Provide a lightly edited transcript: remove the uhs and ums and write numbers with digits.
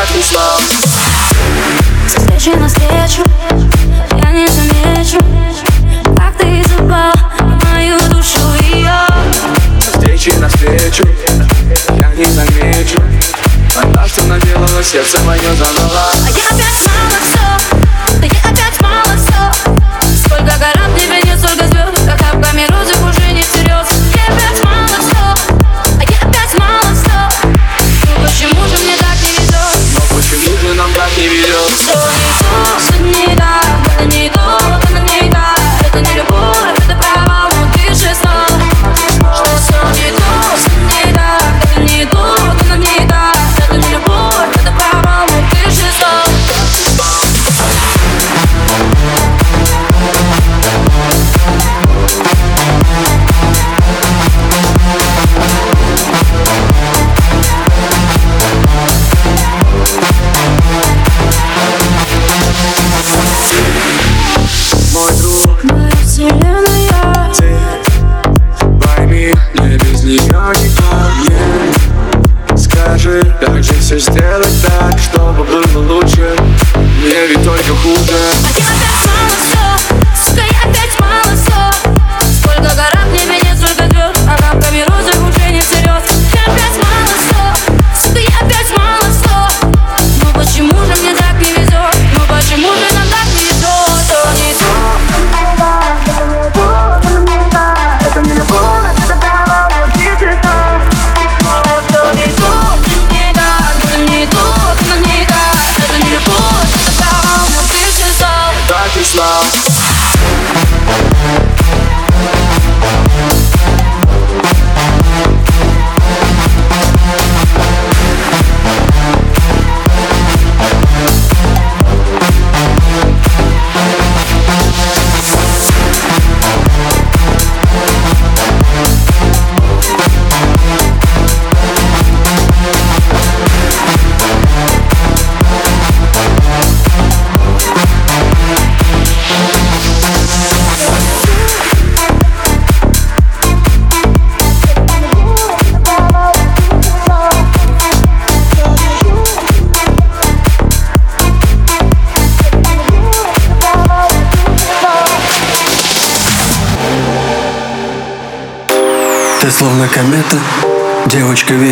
так весна. Со встречи навстречу я не замечу, как ты запал в мою душу ее. Со встречи навстречу я не замечу, она что наделала, сердце мое занала. А я опять мало все, да я опять мало все. Сколько гора в небе нет, столько звезд, как капками розы уже не всерьез. Я опять мало все, а я опять мало все. Ну почему же мне так не везет? Но почему же нам так не везет? Что не так, это не то, это не так. Это не любовь, это провал, но ты же знал. Что не то, что не так. Это не то, это не так. Это не любовь, это провал, но ты же знал. Мой друг, Моя вселенная, ты пойми, мне без нее никак нет. Скажи, как же все сделать так, чтобы было лучше? Мне ведь только хуже. а я опять мало все. Сука, я опять мало все. Сколько гора в небе нет, столько звезд, а капками розы уже не всерьез. Я опять мало все. Сука, я опять мало все. Ну почему же мне так не везет? Ну почему же нам так не везет? То не то. Это не любовь, это провал, но ты же знал. Это не то, это не так. Это не то, это не так. Это не любовь, это провал, но ты же знал. Так весна. Ты словно комета, девочка.